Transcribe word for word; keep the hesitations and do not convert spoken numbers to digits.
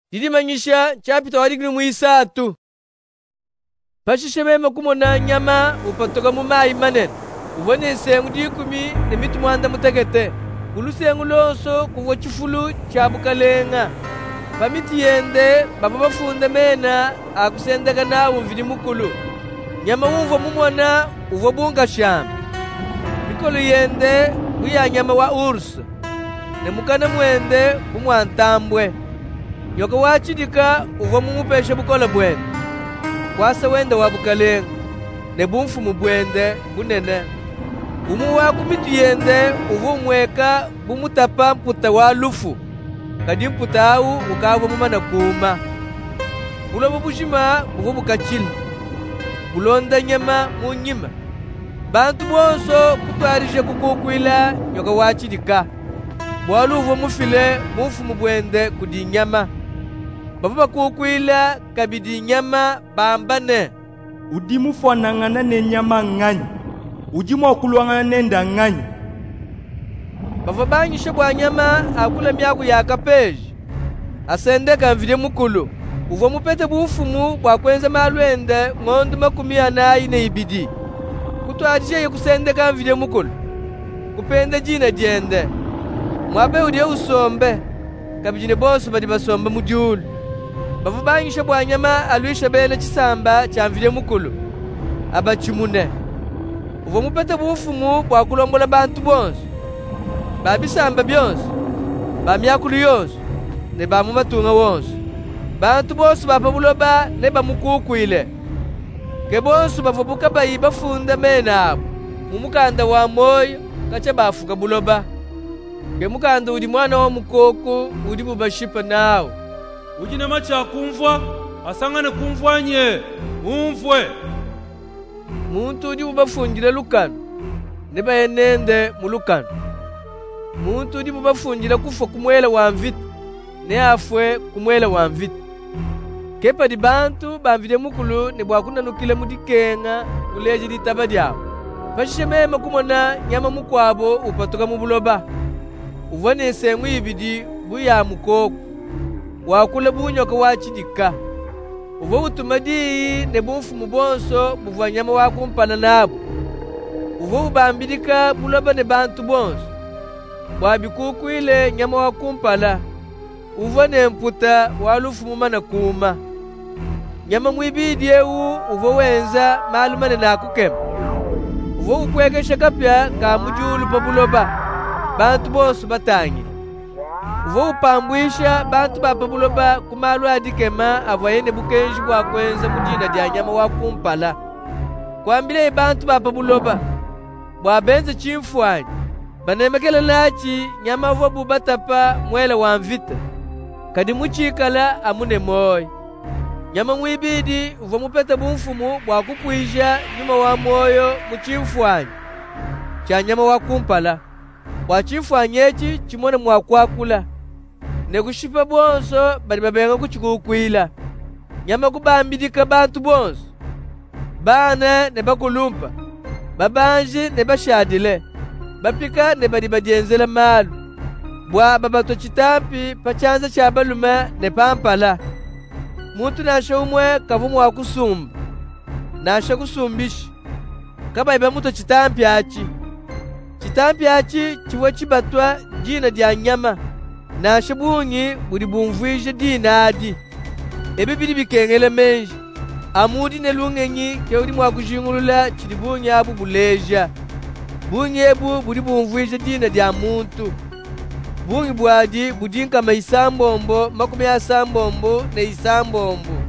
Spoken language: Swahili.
Didimanyisha chapita wali gili mwisatu. Pashishemema kumona nyama upatoka mu mayi manene. Ubone sengu dikumi ne mitu mwanda mutegete. Kulusengu lonso kuwa chifulu cha bukalenga. Pamiti yende baba bafunde mena akusendeka nawo mvili mukulu. Nyama uvo mumona uvo bunga shamba. Mikolo yende uya nyama wa ursu. Ne mukana mwende kumwantambwe. Nyoka wachidika uvo mumupesha bukola bwende. Kwasa wende wa bukalenga. Ne bumfu mubwende bunene. Umu wa kumitu yende uvo mweka bumutapa mputa wa lufu. Kadi mputa au ukawa mumana kuma. Bulobo bushima uvo bukachili. Bulonda nyama munyima. Bantu bonso kutwarije kukukwila nyoka wachidika. Bwalu uvo mufile mufu mubwende kudi nyama. Baba bakukwila kabidi nyama bambane. Udi mufanangana ne nyama ngani. Uji mwakulwangana nenda ngani. Baba banyishe bwa nyama akula myaku ya kapeji. Asendeka mvile mukulu. Uvo mupete bufumu bwa kwenza malwende ngondo makumi anayi ne ibidi. Kutwarije kusendeka mvile mukulu. Kupende jina diende. Mwabe udiye usombe. Kabijine bosu badi basombe mudiulu. Bavu banyisha bwa nyama alwisha bele chisamba cha mvile mukulu. Abachimune. Uvo mupete bufumu bwa kulombola bantu bonso. Babisamba byonso. Bamyakulu yonso. Ne bamumatunga wonso. Bantu bonso bapa buloba ne bamukukwile. Ke bonso bavubuka bayi bafunda mena abo. Mumukanda wa moyo kacha bafuka buloba. Ke mukanda udi mwana wa mukoko udi bubashipa nawo. Ujina macha kumvwa asangane kumvwanye umvwe. Muntu udi bubafungira lukano ne bayenende mulukano. Muntu udi bubafungira kufa kumwela wa mvita ne afwe kumwela wa mvita. Kepa di bantu bamvide mukulu ne bwakuna nukile mudikenga kuleje ditaba dyabo. Pashishemema kumona nyama mukwabo upatoka mubuloba. Uvone sengu ibidi buya mukoko. Wakula bunyoka wachidika. Uvo utumadi ne bumfu mubonso buva nyama wakumpana nabo. Uvo ubambidika buloba ne bantu bonso. Wabikukwile nyama wakumpala. Uvo ne mputa walufu mumana kuma. Nyama mwibidi ewu uvo wenza malumane na kukema. Uvo ukwekesha kapya ka mujulu pa buloba. Bantu bonso batangi. Uvo upambwisha bantu bapa buloba kumalu adikema avayene bukenji kwa kwenza mujina dia nyama wakumpala. Kwambile bantu bapa buloba bwabenze chimfwanyi. Banemekele lachi nyama vobu batapa mwela wa mvita. Kadi muchikala amune moyo. Nyama mwibidi uvo mupeta bumfumu bwakupwisha nyuma wa moyo muchimfwanyi cha nyama wakumpala. Wachimfwanyi echi chimone mwakwakula. Ne kushipa bonso bali babenga kuchikukwila. Nyama kubambidika bantu bonso. Bana ne bakulumpa. Babanje ne bashadile. Bapika ne bali bajenzela malu. Bwa babato chitampi pachanza cha baluma ne pampala. Muntu nasha umwe kavumu wa kusumba. Nasha kusumbishi. Kaba iba muto chitampi achi. Chitampi achi chiwe chibatwa jina dia nyama. Nasha bunyi budi bumvwije dina adi. Ebe bidi bikengele menji. Amudi ne lungenyi ke udi mwa kujingulula chidi bunyi abu buleja. Bunyi ebu budi bumvwije dina dia muntu. Bunyi bwadi budinka maisambombo makumi ya sambombo ne isambombo.